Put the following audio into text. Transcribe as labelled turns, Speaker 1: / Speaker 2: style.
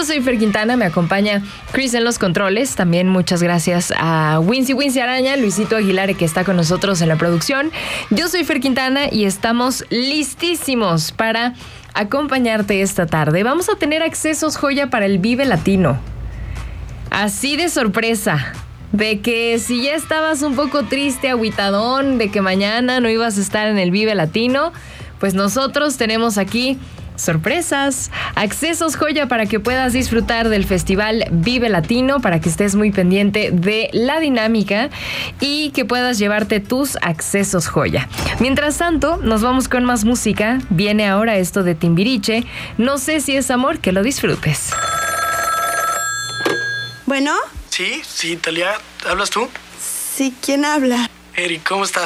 Speaker 1: Yo soy Fer Quintana, me acompaña Chris en los controles. También muchas gracias a Wincy Araña, Luisito Aguilar, que está con nosotros en la producción. Yo soy Fer Quintana y estamos listísimos para acompañarte esta tarde. Vamos a tener accesos joya para el Vive Latino. Así de sorpresa, de que si ya estabas un poco triste, agüitadón, de que mañana no ibas a estar en el Vive Latino, pues nosotros tenemos aquí sorpresas, accesos joya para que puedas disfrutar del Festival Vive Latino, para que estés muy pendiente de la dinámica y que puedas llevarte tus accesos joya. Mientras tanto, nos vamos con más música. Viene ahora esto de Timbiriche, No sé si es amor, que lo disfrutes.
Speaker 2: Bueno.
Speaker 3: Sí, Talia, ¿hablas tú?
Speaker 2: Sí, ¿quién habla?
Speaker 3: Eric, ¿cómo estás?